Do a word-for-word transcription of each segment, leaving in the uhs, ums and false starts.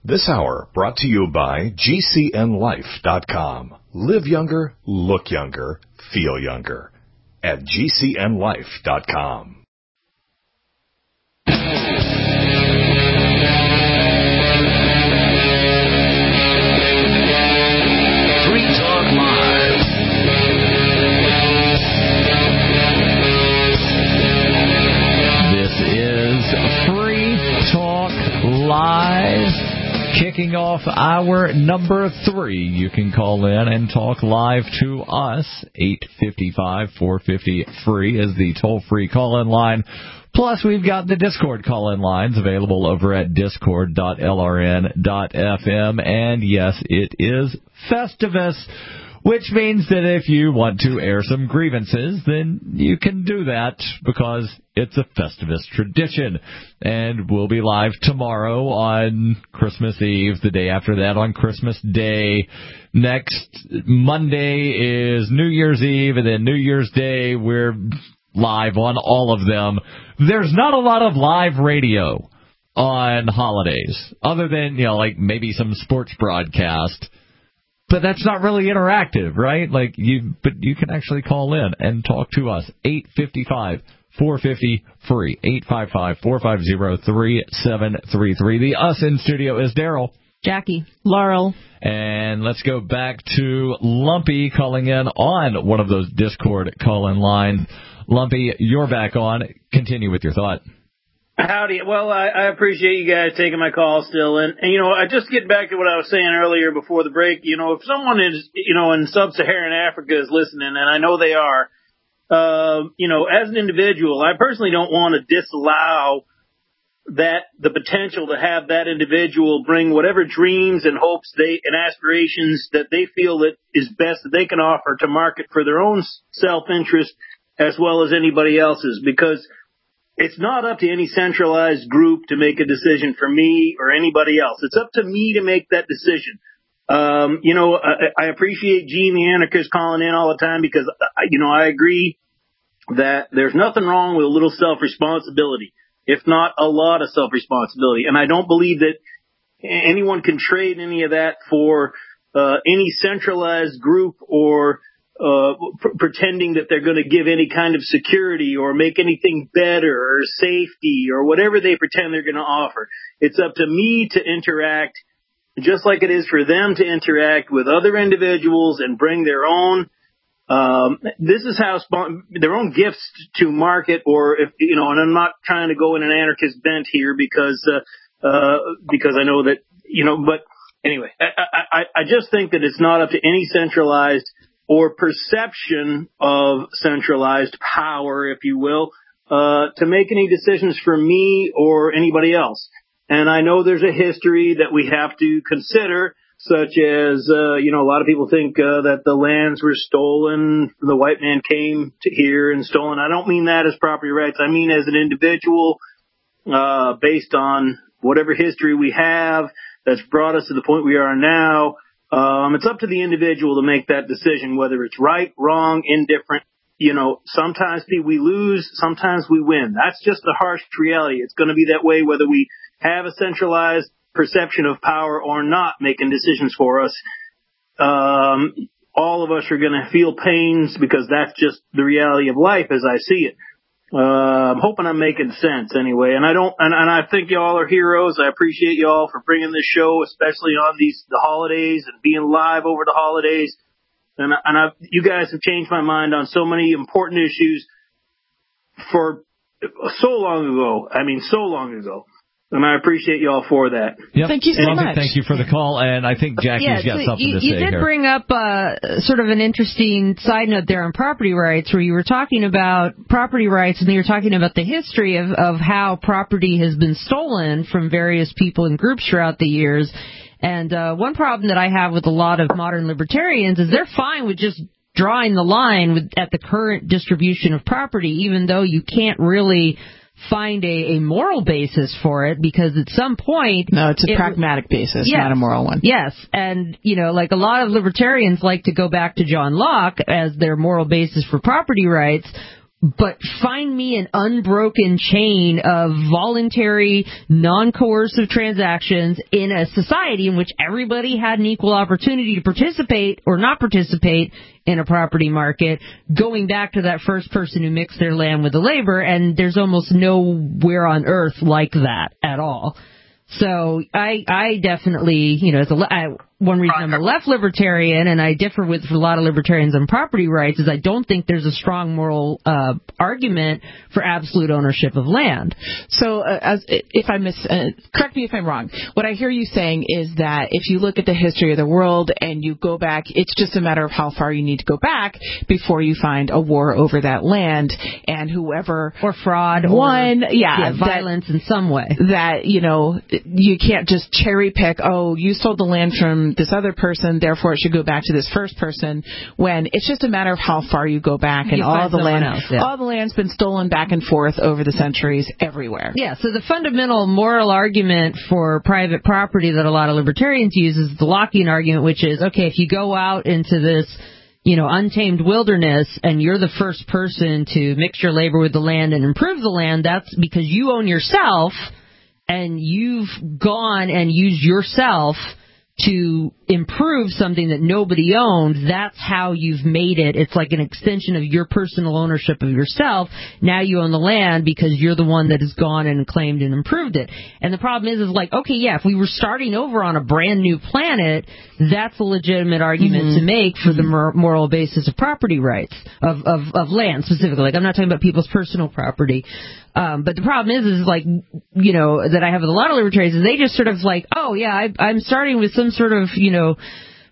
This hour brought to you by G C N life dot com. Live younger, look younger, feel younger at G C N life dot com. Free Talk Live. This is Free Talk Live. Kicking off hour number three. You can call in and talk live to us. eight five five, four five zero, free is the toll-free call-in line. Plus, we've got the Discord call-in lines available over at discord dot L R N dot F M. And yes, it is Festivus, which means that if you want to air some grievances, then you can do that because it's a Festivus tradition. And we'll be live tomorrow on Christmas Eve, the day after that on Christmas Day. Next Monday is New Year's Eve, and then New Year's Day we're live on all of them. There's not a lot of live radio on holidays, other than, you know, like maybe some sports broadcast. But that's not really interactive, right? Like you, but you can actually call in and talk to us. eight five five, four five zero, free. eight five five, four five zero, three seven three three. The us in studio is Daryl, Jackie, Laurel. And let's go back to Lumpy calling in on one of those Discord call-in lines. Lumpy, you're back on. Continue with your thought. Howdy. Well, I, I appreciate you guys taking my call still. And, and, you know, I just get back to what I was saying earlier before the break. You know, if someone is, you know, in sub-Saharan Africa is listening, and I know they are, uh, you know, as an individual, I personally don't want to disallow that the potential to have that individual bring whatever dreams and hopes they and aspirations that they feel that is best that they can offer to market for their own self-interest as well as anybody else's, because it's not up to any centralized group to make a decision for me or anybody else. It's up to me to make that decision. Um, you know, I, I appreciate Gene the Anarchist calling in all the time because, you know, I agree that there's nothing wrong with a little self-responsibility, if not a lot of self-responsibility. And I don't believe that anyone can trade any of that for uh, any centralized group or Uh, pr- pretending that they're going to give any kind of security or make anything better or safety or whatever they pretend they're going to offer. It's up to me to interact just like it is for them to interact with other individuals and bring their own, um, this is how sp- their own gifts to market, or if, you know, and I'm not trying to go in an anarchist bent here because, uh, uh, because I know that, you know, but anyway, I, I, I just think that it's not up to any centralized or perception of centralized power, if you will, uh, to make any decisions for me or anybody else. And I know there's a history that we have to consider, such as, uh, you know, a lot of people think uh, that the lands were stolen, the white man came to here and stolen. I don't mean that as property rights. I mean as an individual, uh, based on whatever history we have that's brought us to the point we are now. Um, it's up to the individual to make that decision, whether it's right, wrong, indifferent. You know, sometimes we lose, sometimes we win. That's just the harsh reality. It's going to be that way whether we have a centralized perception of power or not making decisions for us. Um, all of us are going to feel pains because that's just the reality of life as I see it. Uh, I'm hoping I'm making sense anyway. And I don't, and, and I think y'all are heroes. I appreciate y'all for bringing this show, especially on these, the holidays and being live over the holidays. And, and I, you guys have changed my mind on so many important issues for so long ago. I mean, so long ago. And I appreciate y'all for that. Yep. Thank you so Thank much. Thank you for the call, and I think Jackie's yeah, got so something you, to say you did here. bring up uh, sort of an interesting side note there on property rights, where you were talking about property rights, and you were talking about the history of, of how property has been stolen from various people and groups throughout the years. And uh, one problem that I have with a lot of modern libertarians is they're fine with just drawing the line with, at the current distribution of property, even though you can't really find a, a moral basis for it, because at some point... No, it's a it, pragmatic basis, yes, not a moral one. Yes, and, you know, like a lot of libertarians like to go back to John Locke as their moral basis for property rights, but find me an unbroken chain of voluntary, non-coercive transactions in a society in which everybody had an equal opportunity to participate or not participate in a property market, going back to that first person who mixed their land with the labor, and there's almost nowhere on earth like that at all. So I, I definitely, you know, as a, I, one reason I'm a left libertarian, and I differ with a lot of libertarians on property rights, is I don't think there's a strong moral uh, argument for absolute ownership of land. So, uh, as if I miss, uh, correct me if I'm wrong. What I hear you saying is that if you look at the history of the world and you go back, it's just a matter of how far you need to go back before you find a war over that land, and whoever or fraud won, or yeah, yeah, violence that, in some way. That, you know, you can't just cherry pick. Oh, you sold the land from this other person, therefore it should go back to this first person, when it's just a matter of how far you go back, and you all the land else, yeah. all the land's been stolen back and forth over the centuries everywhere. Yeah, so the fundamental moral argument for private property that a lot of libertarians use is the Lockean argument, which is, okay, if you go out into this, you know, untamed wilderness and you're the first person to mix your labor with the land and improve the land, that's because you own yourself, and you've gone and used yourself to improve something that nobody owned. That's how you've made it. It's like an extension of your personal ownership of yourself. Now you own the land because you're the one that has gone and claimed and improved it. And the problem is, is like, okay, yeah, if we were starting over on a brand new planet, that's a legitimate argument mm-hmm. to make for mm-hmm. the mor- moral basis of property rights, of, of, of land specifically. Like, I'm not talking about people's personal property. Um, but the problem is, is like, you know, that I have with a lot of libertarians is they just sort of like, oh yeah, I, I'm starting with some sort of, you know,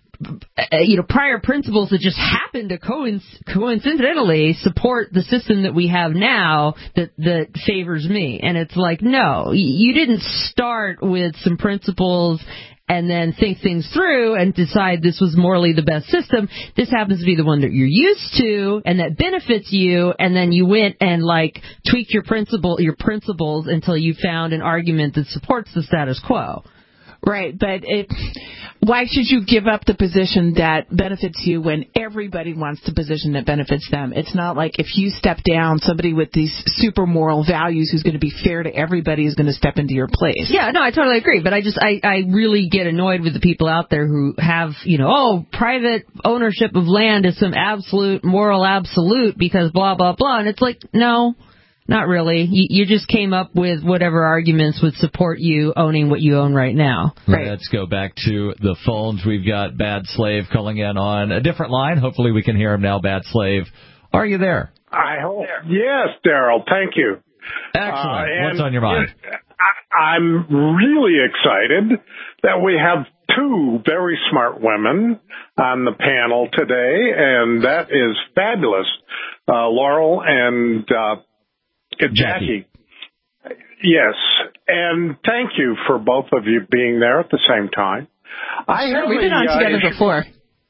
uh, you know, prior principles that just happen to coinc- coincidentally support the system that we have now that, that favors me. And it's like, no, you didn't start with some principles and then think things through and decide this was morally the best system. This happens to be the one that you're used to and that benefits you, and then you went and like tweaked your principle, your principles until you found an argument that supports the status quo. Right, but it, why should you give up the position that benefits you when everybody wants the position that benefits them? It's not like if you step down, somebody with these super moral values who's going to be fair to everybody is going to step into your place. Yeah, no, I totally agree. But I just, I, I really get annoyed with the people out there who have, you know, oh, private ownership of land is some absolute moral absolute because blah, blah, blah. And it's like, no. Not really. You, you just came up with whatever arguments would support you owning what you own right now. Right. Let's go back to the phones. We've got Bad Slave calling in on a different line. Hopefully we can hear him now. Bad Slave, are you there? I hope. Yes, Daryl. Thank you. Excellent. Uh, What's on your mind? I, I'm really excited that we have two very smart women on the panel today, and that is fabulous. Uh, Laurel and uh, Jackie. Yes, and thank you for both of you being there at the same time. I sure, have we've been on uh, together issue. before.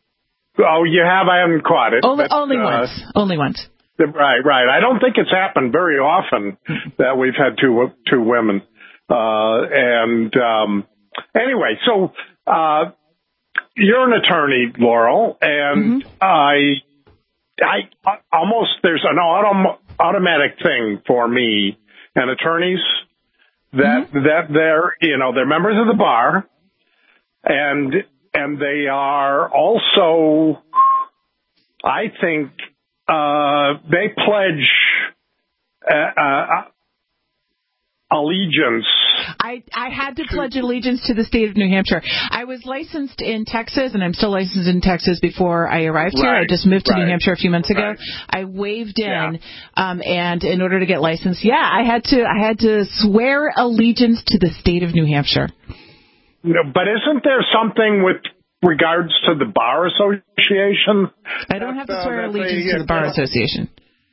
Oh, you have? I haven't caught it. Only, but, only uh, once. Only once. Right, right. I don't think it's happened very often that we've had two two women. Uh, and um, anyway, so uh, you're an attorney, Laurel, and mm-hmm. I, I almost there's an autom- automatic thing for me and attorneys that mm-hmm. that they're you know they're members of the bar, and and they are also, I think, uh, they pledge uh, uh, allegiance. I, I had to pledge allegiance to the state of New Hampshire. I was licensed in Texas, and I'm still licensed in Texas before I arrived right, here. I just moved to right, New Hampshire a few months ago. right. I waved in, yeah. um, and in order to get licensed, yeah, I had to I had to swear allegiance to the state of New Hampshire. No, but isn't there something with regards to the Bar Association? I don't have to uh, swear allegiance they, to the Bar uh, Association.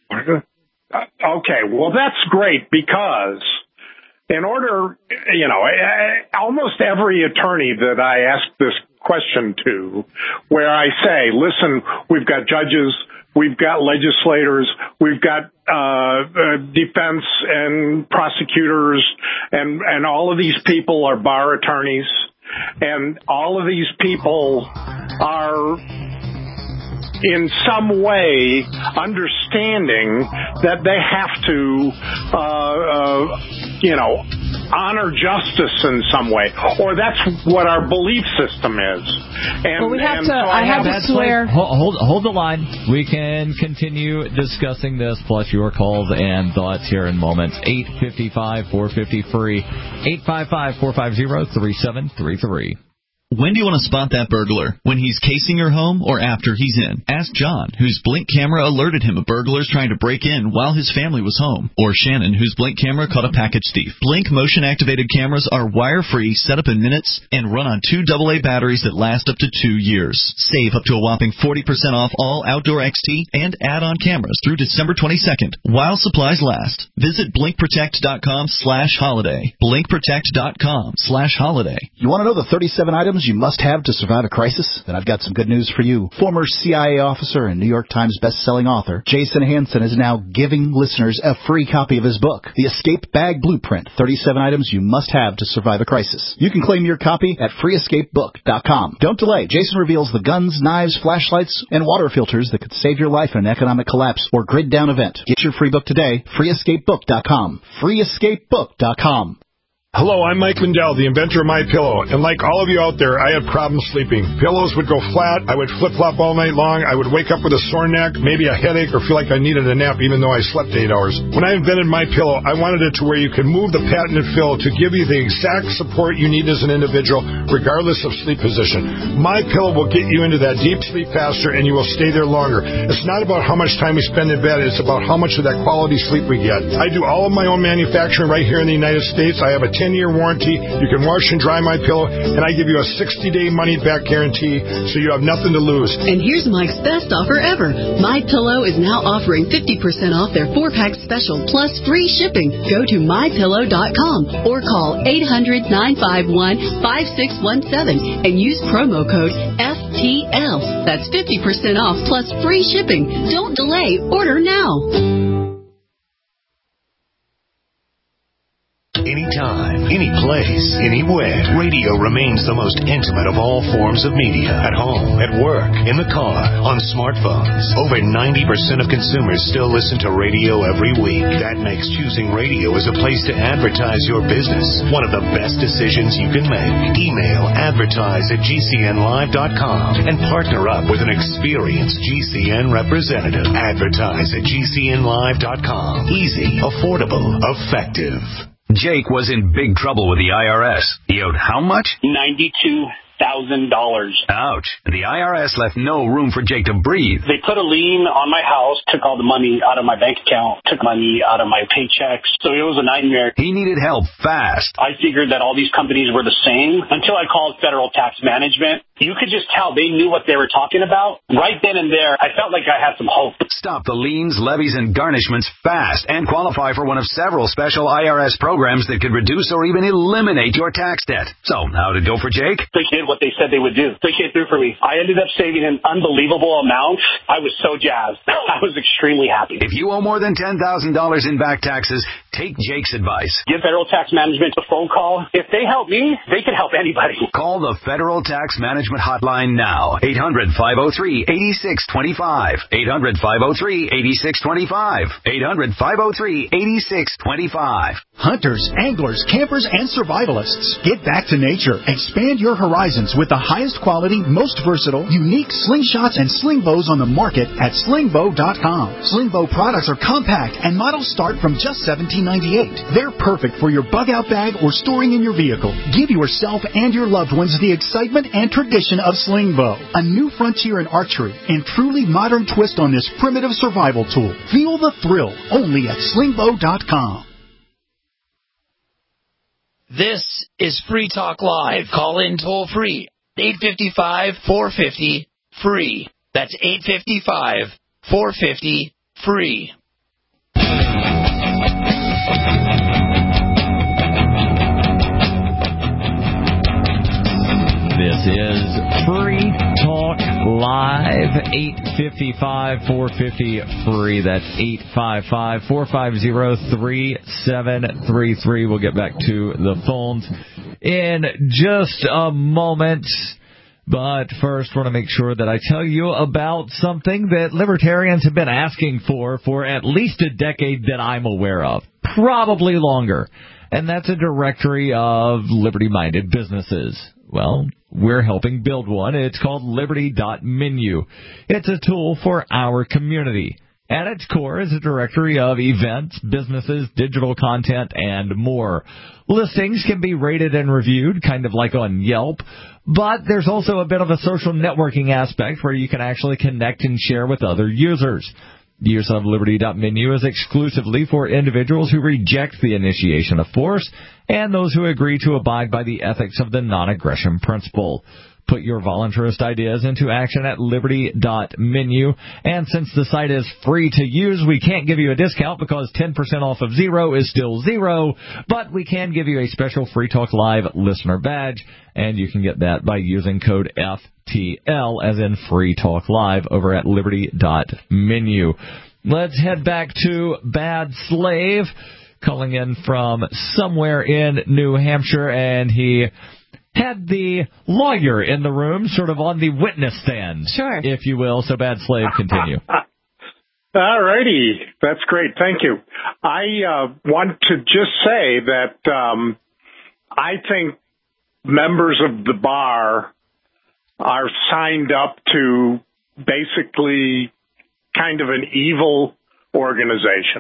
Okay, well, that's great because in order, you know, almost every attorney that I ask this question to, where I say, listen, we've got judges, we've got legislators, we've got uh, uh, defense and prosecutors, and, and all of these people are bar attorneys, and all of these people are in some way understanding that they have to, uh, uh, you know, honor justice in some way, or that's what our belief system is. And, well, we have and to. so I, I have to swear. Hold, hold, hold the line. We can continue discussing this, plus your calls and thoughts here in moments. eight five five, four five zero, free. eight five five, four five zero, three seven three three. When do you want to spot that burglar? When he's casing your home or after he's in? Ask John, whose Blink camera alerted him of burglars trying to break in while his family was home. Or Shannon, whose Blink camera caught a package thief. Blink motion-activated cameras are wire-free, set up in minutes, and run on two double A batteries that last up to two years. Save up to a whopping forty percent off all outdoor X T and add-on cameras through December twenty-second, while supplies last. Visit blinkprotect.com slash holiday. blinkprotect.com slash holiday. You want to know the thirty-seven items you must have to survive a crisis? Then I've got some good news for you. Former C I A officer and New York Times best-selling author Jason Hansen is now giving listeners a free copy of his book, The Escape Bag Blueprint, thirty-seven items you must have to survive a crisis. You can claim your copy at free escape book dot com. Don't delay. Jason reveals the guns, knives, flashlights, and water filters that could save your life in an economic collapse or grid-down event. Get your free book today, free escape book dot com. free escape book dot com. Hello, I'm Mike Lindell, the inventor of MyPillow, and like all of you out there, I had problems sleeping. Pillows would go flat, I would flip-flop all night long, I would wake up with a sore neck, maybe a headache, or feel like I needed a nap even though I slept eight hours. When I invented MyPillow, I wanted it to where you can move the patented fill to give you the exact support you need as an individual, regardless of sleep position. MyPillow will get you into that deep sleep faster, and you will stay there longer. It's not about how much time we spend in bed, it's about how much of that quality sleep we get. I do all of my own manufacturing right here in the United States. I have a ten-year warranty. You can wash and dry MyPillow, and I give you a sixty-day money-back guarantee, so you have nothing to lose. And here's Mike's best offer ever. MyPillow is now offering fifty percent off their four-pack special plus free shipping. Go to my pillow dot com or call eight hundred, nine five one, five six one seven and use promo code F T L. That's fifty percent off plus free shipping. Don't delay. Order now. Anytime, any place, anywhere. Radio remains the most intimate of all forms of media. At home, at work, in the car, on smartphones. Over ninety percent of consumers still listen to radio every week. That makes choosing radio as a place to advertise your business one of the best decisions you can make. Email advertise at G C N live dot com and partner up with an experienced G C N representative. Advertise at G C N live dot com. Easy, affordable, effective. Jake was in big trouble with the I R S. He owed how much? ninety-two thousand dollars. Ouch. The I R S left no room for Jake to breathe. They put a lien on my house, took all the money out of my bank account, took money out of my paychecks. So it was a nightmare. He needed help fast. I figured that all these companies were the same until I called Federal Tax Management. You could just tell they knew what they were talking about. Right then and there, I felt like I had some hope. Stop the liens, levies, and garnishments fast and qualify for one of several special I R S programs that could reduce or even eliminate your tax debt. So, how did it go for Jake? They did what they said they would do. They came through for me. I ended up saving an unbelievable amount. I was so jazzed. I was extremely happy. If you owe more than ten thousand dollars in back taxes, take Jake's advice. Give Federal Tax Management a phone call. If they help me, they can help anybody. Call the Federal Tax Management Hotline now. eight hundred, five oh three, eight six two five. eight hundred, five oh three, eight six two five. eight hundred, five oh three, eight six two five. Hunters, anglers, campers, and survivalists. Get back to nature. Expand your horizons with the highest quality, most versatile, unique slingshots and sling bows on the market at sling bow dot com. Sling bow products are compact and models start from just seventeen ninety-eight. They're perfect for your bug out bag or storing in your vehicle. Give yourself and your loved ones the excitement and tradition of sling bow, a new frontier in archery and truly modern twist on this primitive survival tool. Feel the thrill only at sling bow dot com. This is Free Talk Live. Call in toll free. eight five five, four five zero, free. That's eight five five, four five zero, free. This is Free Talk Live, eight five five, four five zero, free. That's eight five five, four five zero, three seven three three. We'll get back to the phones in just a moment. But first, I want to make sure that I tell you about something that libertarians have been asking for for at least a decade that I'm aware of, probably longer. And that's a directory of liberty-minded businesses. Well, we're helping build one. It's called liberty dot menu. It's a tool for our community. At its core is a directory of events, businesses, digital content, and more. Listings can be rated and reviewed, kind of like on Yelp, but there's also a bit of a social networking aspect where you can actually connect and share with other users. Use of liberty dot menu is exclusively for individuals who reject the initiation of force and those who agree to abide by the ethics of the non-aggression principle. Put your voluntarist ideas into action at liberty dot menu. And since the site is free to use, we can't give you a discount because ten percent off of zero is still zero. But we can give you a special Free Talk Live listener badge, and you can get that by using code F T L, as in Free Talk Live, over at liberty dot menu. Let's head back to Bad Slave, calling in from somewhere in New Hampshire, and he had the lawyer in the room, sort of on the witness stand, sure, if you will. So, Bad Slave, continue. All righty. That's great. Thank you. I uh, want to just say that um, I think members of the bar are signed up to basically kind of an evil organization.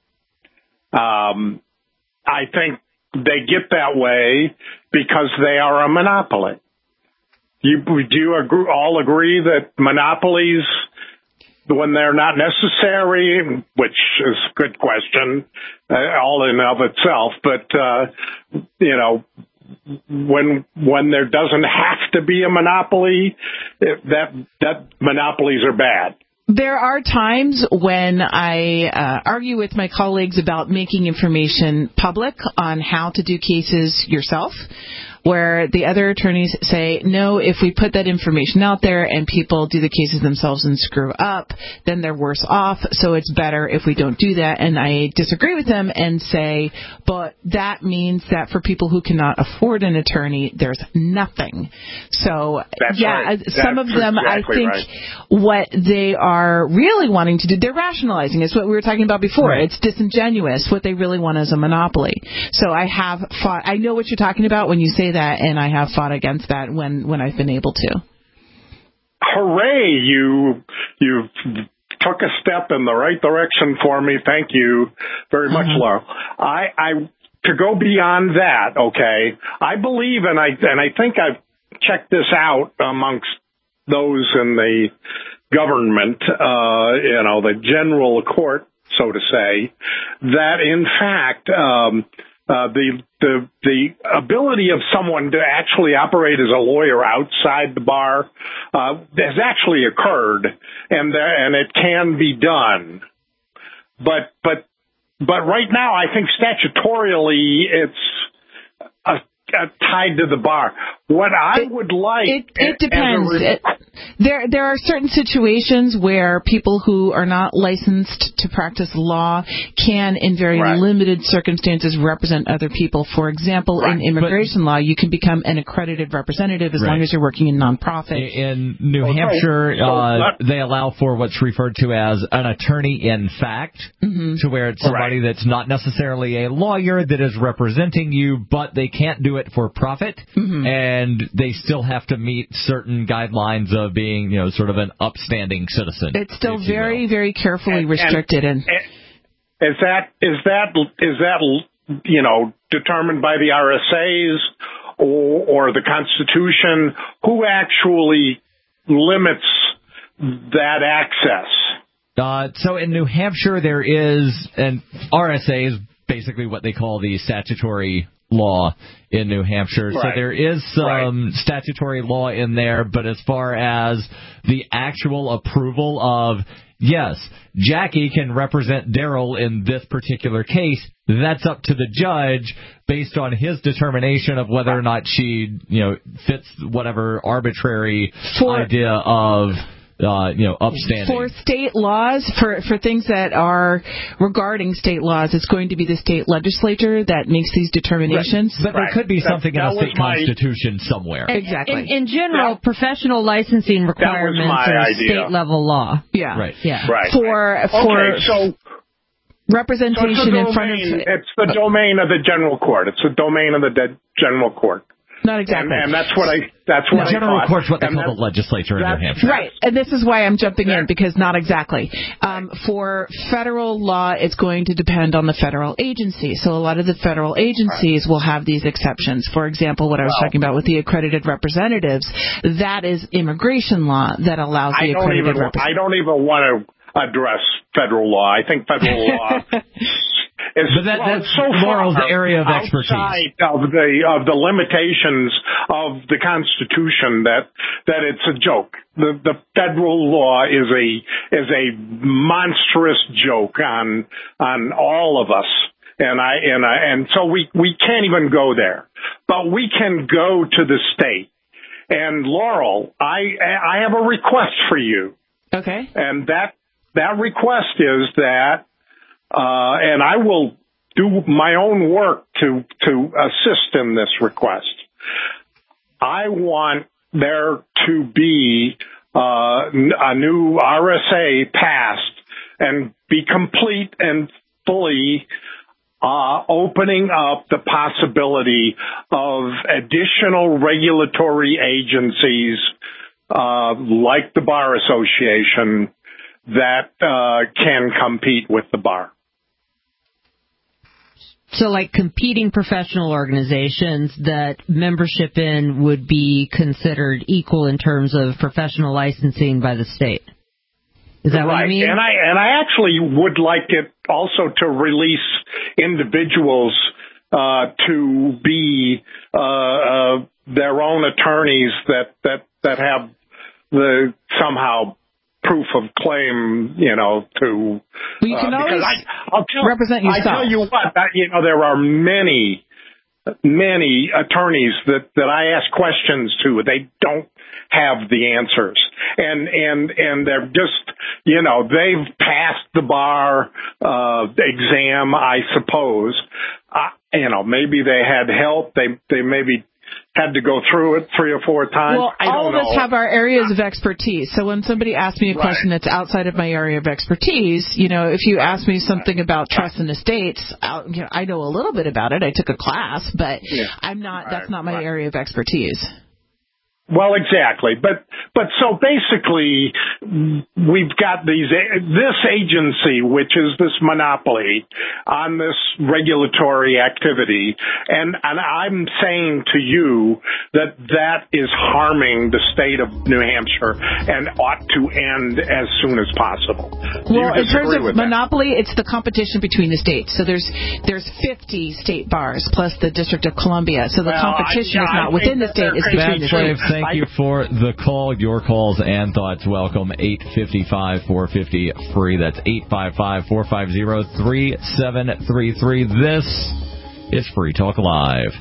Um, I think they get that way because they are a monopoly. You, do you agree, all agree that monopolies, when they're not necessary, which is a good question, uh, all in of itself, but, uh, you know, when when there doesn't have to be a monopoly, that that monopolies are bad. There are times when I uh, argue with my colleagues about making information public on how to do cases yourself, where the other attorneys say, no, if we put that information out there and people do the cases themselves and screw up, then they're worse off, so it's better if we don't do that. And I disagree with them and say, but that means that for people who cannot afford an attorney, there's nothing. So, That's yeah, right. some That's of them, exactly I think right. what they are really wanting to do, they're rationalizing. It's what we were talking about before. Right. It's disingenuous. What they really want is a monopoly. So I have fought, I know what you're talking about when you say that, and I have fought against that when, when I've been able to. Hooray! You you took a step in the right direction for me. Thank you very much, Mm-hmm. Laura. I, I to go beyond that. Okay, I believe, and I and I think I've checked this out amongst those in the government, uh, you know, the general court, so to say, that in fact. Um, Uh, the the the ability of someone to actually operate as a lawyer outside the bar uh, has actually occurred, and there, and it can be done. But but but right now, I think statutorily it's uh, uh, tied to the bar. What I it, would like it, it as depends. a re- It, there there are certain situations where people who are not licensed to practice law can, in very Right. limited circumstances, represent other people. For example, Right. in immigration law, you can become an accredited representative as Right. long as you're working in nonprofit. In New Okay. Hampshire, So uh, let- they allow for what's referred to as an attorney in fact, Mm-hmm. to where it's somebody Right. that's not necessarily a lawyer that is representing you, but they can't do it for profit, Mm-hmm. and they still have to meet certain guidelines of being, you know, sort of an upstanding citizen. It's still if you very, will. very carefully And- restricted. And, and is that is that is that you know determined by the R S As or, or the Constitution? Who actually limits that access? Uh, so in New Hampshire, there is an R S A is basically what they call the statutory law in New Hampshire. So Right. there is some Right. statutory law in there, but as far as the actual approval of, yes, Jackie can represent Daryl in this particular case, that's up to the judge based on his determination of whether or not she, you know, fits whatever arbitrary For- idea of uh, you know, upstanding. For state laws, for for things that are regarding state laws, it's going to be the state legislature that makes these determinations. Right. But right. there could be that, something that in a state my... constitution somewhere. And, exactly. In, in general, yeah. professional licensing requirements are state level law. Yeah. Right. Yeah. Right. For for okay, so. representation so in front of... It's the domain of the general court. It's the domain of the de- general court. Not exactly. And, and that's what I that's what the I general thought. court's what they and call the legislature in New Hampshire. Right, and this is why I'm jumping in, because not exactly. Um, for federal law, it's going to depend on the federal agency. So a lot of the federal agencies right. will have these exceptions. For example, what I was wow. talking about with the accredited representatives, that is immigration law that allows the I accredited representatives. I don't even want to address federal law. I think federal law... It's, but that, well, that's so Laurel's far area of expertise. Outside of the of the limitations of the Constitution, that that it's a joke. The the federal law is a is a monstrous joke on on all of us, and I and I and so we we can't even go there, but we can go to the state. And Laurel, I I have a request for you. Okay. And that that request is that. Uh, and I will do my own work to, to assist in this request. I want there to be, uh, a new R S A passed and be complete and fully, uh, opening up the possibility of additional regulatory agencies, uh, like the Bar Association that, uh, can compete with the bar. So like competing professional organizations that membership in would be considered equal in terms of professional licensing by the state. Is that right. what you mean? And I and I actually would like it also to release individuals uh, to be uh, uh, their own attorneys that, that, that have the somehow proof of claim, you know, to... Well, you can uh, always I, I'll tell, represent yourself. I tell you what, that, you know, there are many, many attorneys that, that I ask questions to. They don't have the answers. And, and, and they're just, you know, they've passed the bar uh, exam, I suppose. Uh, you know, maybe they had help. They, they maybe... had to go through it three or four times. Well, I don't all of know. us have our areas of expertise. So when somebody asks me a right. question that's outside of my area of expertise, you know, if you ask me something about trust and estates, I'll, you know, I know a little bit about it. I took a class, but yeah. I'm not. Right. That's not my right. area of expertise. Well, exactly. But but so basically, we've got these this agency, which is this monopoly on this regulatory activity, and and I'm saying to you that that is harming the state of New Hampshire and ought to end as soon as possible. Do well, in terms of that? monopoly, it's the competition between the states. So there's there's fifty state bars plus the District of Columbia. So the well, competition I, yeah, is not I within the state; it's between the states. Thank I, you for the call. Your calls and thoughts welcome. eight five five, four five zero, free. That's eight five five, four five zero, three seven three three. This is Free Talk Live.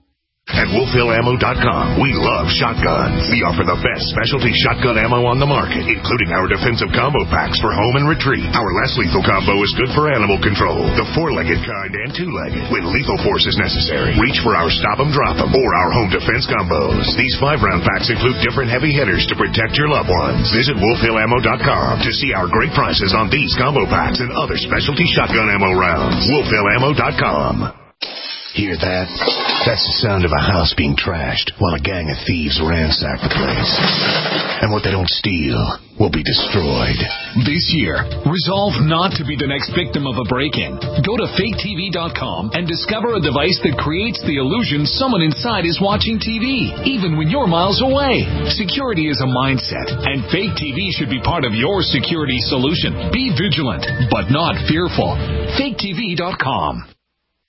At Wolf Hill Ammo dot com, we love shotguns. We offer the best specialty shotgun ammo on the market, including our defensive combo packs for home and retreat. Our less lethal combo is good for animal control, the four-legged kind and two-legged. When lethal force is necessary, reach for our Stop 'em Drop 'em or our home defense combos. These five-round packs include different heavy hitters to protect your loved ones. Visit Wolf Hill Ammo dot com to see our great prices on these combo packs and other specialty shotgun ammo rounds. Wolf Hill Ammo dot com. Hear that? That's the sound of a house being trashed while a gang of thieves ransack the place. And what they don't steal will be destroyed. This year, resolve not to be the next victim of a break-in. Go to fake T V dot com and discover a device that creates the illusion someone inside is watching T V, even when you're miles away. Security is a mindset, and Fake T V should be part of your security solution. Be vigilant, but not fearful. fake T V dot com.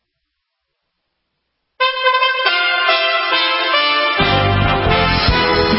You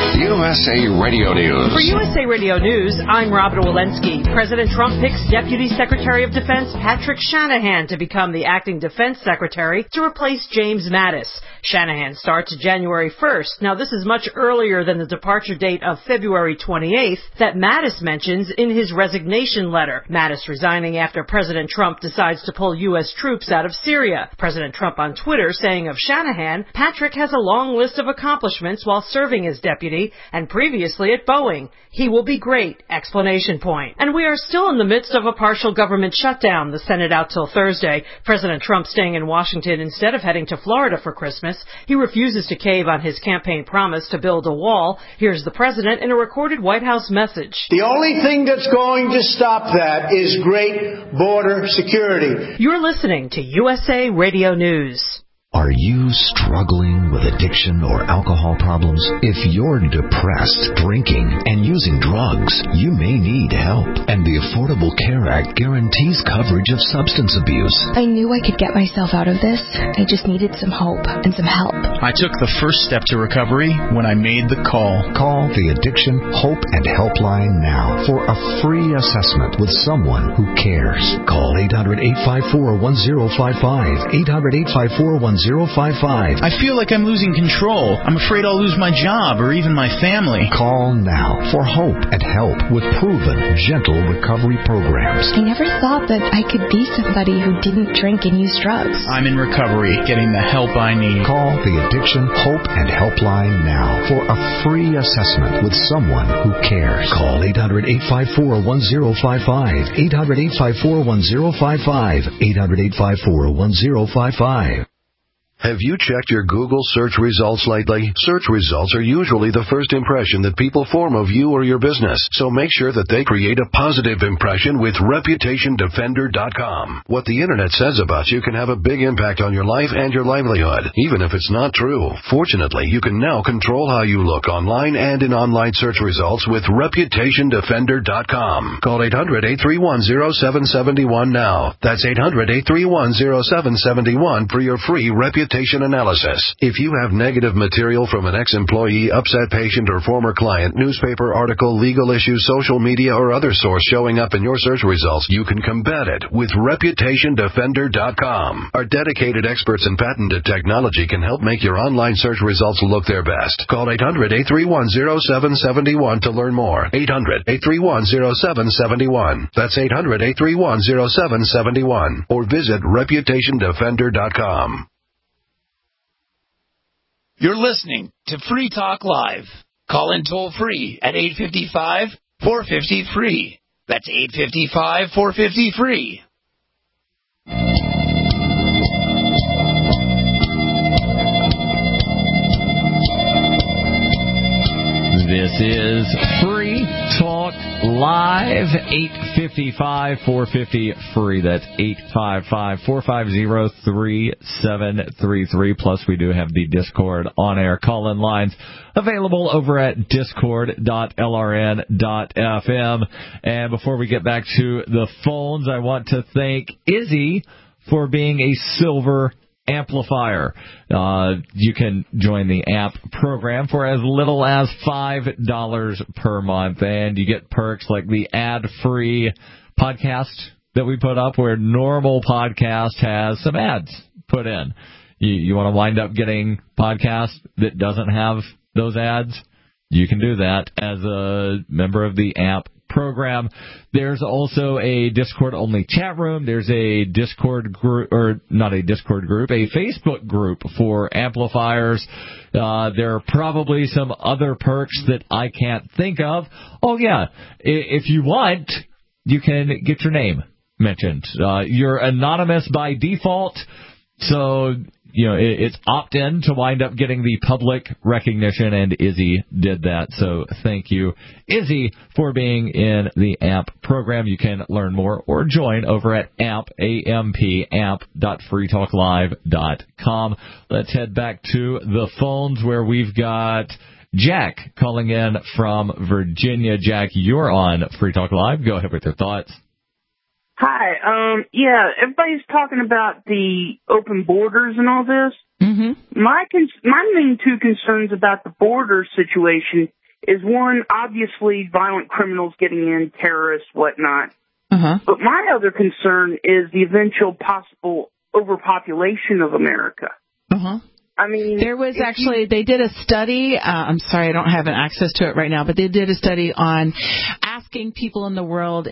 S A Radio News. For U S A Radio News, I'm Robin Walensky. President Trump picks Deputy Secretary of Defense Patrick Shanahan to become the acting defense secretary to replace James Mattis. Shanahan starts January first. Now, this is much earlier than the departure date of February twenty-eighth that Mattis mentions in his resignation letter. Mattis resigning after President Trump decides to pull U S troops out of Syria. President Trump on Twitter saying of Shanahan, Patrick has a long list of accomplishments while serving as deputy and previously at Boeing. He will be great! Explanation point. And we are still in the midst of a partial government shutdown. The Senate out till Thursday. President Trump staying in Washington instead of heading to Florida for Christmas. He refuses to cave on his campaign promise to build a wall. Here's the president in a recorded White House message. The only thing that's going to stop that is great border security. You're listening to U S A Radio News. Are you struggling with addiction or alcohol problems? If you're depressed, drinking, and using drugs, you may need help. And the Affordable Care Act guarantees coverage of substance abuse. I knew I could get myself out of this. I just needed some hope and some help. I took the first step to recovery when I made the call. Call the Addiction Hope and Helpline now for a free assessment with someone who cares. Call eight hundred, eight five four, one zero five five. eight hundred, eight five four, one zero five five. I feel like I'm losing control. I'm afraid I'll lose my job or even my family. Call now for hope and help with proven, gentle recovery programs. I never thought that I could be somebody who didn't drink and use drugs. I'm in recovery, getting the help I need. Call the Addiction Hope and Helpline now for a free assessment with someone who cares. Call eight hundred, eight five four, one zero five five. eight hundred, eight five four, one zero five five. eight hundred, eight five four, one zero five five. Have you checked your Google search results lately? Search results are usually the first impression that people form of you or your business, so make sure that they create a positive impression with Reputation Defender dot com. What the Internet says about you can have a big impact on your life and your livelihood, even if it's not true. Fortunately, you can now control how you look online and in online search results with Reputation Defender dot com. Call eight hundred, eight three one, zero seven seven one now. That's eight hundred, eight three one, zero seven seven one for your free Reputation analysis. If you have negative material from an ex-employee, upset patient, or former client, newspaper article, legal issue, social media, or other source showing up in your search results, you can combat it with Reputation Defender dot com. Our dedicated experts in patented technology can help make your online search results look their best. Call eight hundred, eight three one, zero seven seven one to learn more. eight hundred, eight three one, zero seven seven one. That's eight hundred, eight three one, zero seven seven one. Or visit Reputation Defender dot com. You're listening to Free Talk Live. Call in toll free at eight five five, four five zero, free. That's eight five five, four five zero, free. This is Free Talk Live, eight five five, four five zero, free. That's eight five five, four five zero, three seven three three. Plus, we do have the Discord on-air call-in lines available over at discord dot l r n dot f m. And before we get back to the phones, I want to thank Izzy for being a silver amplifier. Uh, you can join the A M P program for as little as five dollars per month, and you get perks like the ad-free podcast that we put up, where normal podcast has some ads put in. You, you want to wind up getting podcast that doesn't have those ads? You can do that as a member of the A M P program. There's also a Discord-only chat room. There's a Discord group, or not a Discord group, a Facebook group for amplifiers. Uh, there are probably some other perks that I can't think of. Oh, yeah, if you want, you can get your name mentioned. Uh, you're anonymous by default, so you know, it's opt-in to wind up getting the public recognition, and Izzy did that. So thank you, Izzy, for being in the A M P program. You can learn more or join over at A M P, A M P, A M P dot free talk live dot com. Let's head back to the phones, where we've got Jack calling in from Virginia. Jack, you're on Free Talk Live. Go ahead with your thoughts. Hi. Um, yeah, everybody's talking about the open borders and all this. Mm-hmm. My con- my main two concerns about the border situation is one, obviously violent criminals getting in, terrorists, whatnot. Uh-huh. But my other concern is the eventual possible overpopulation of America. Uh-huh. I mean, there was actually, you, they did a study, uh, I'm sorry, I don't have access to it right now, but they did a study on asking people in the world uh,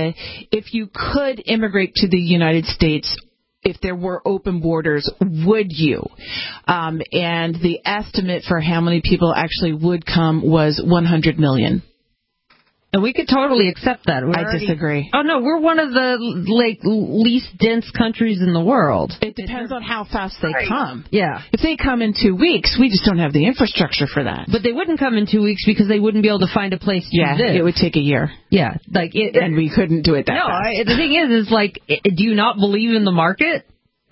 if you could immigrate to the United States, if there were open borders, would you? Um, and the estimate for how many people actually would come was one hundred million. And we could totally accept that. We're I already, disagree. Oh, no, we're one of the like least dense countries in the world. It depends on how fast they right. come. Yeah. If they come in two weeks, we just don't have the infrastructure for that. But they wouldn't come in two weeks because they wouldn't be able to find a place to yeah, live. It would take a year. Yeah. like it, And we couldn't do it that no, fast. I, the thing is, is like, do you not believe in the market?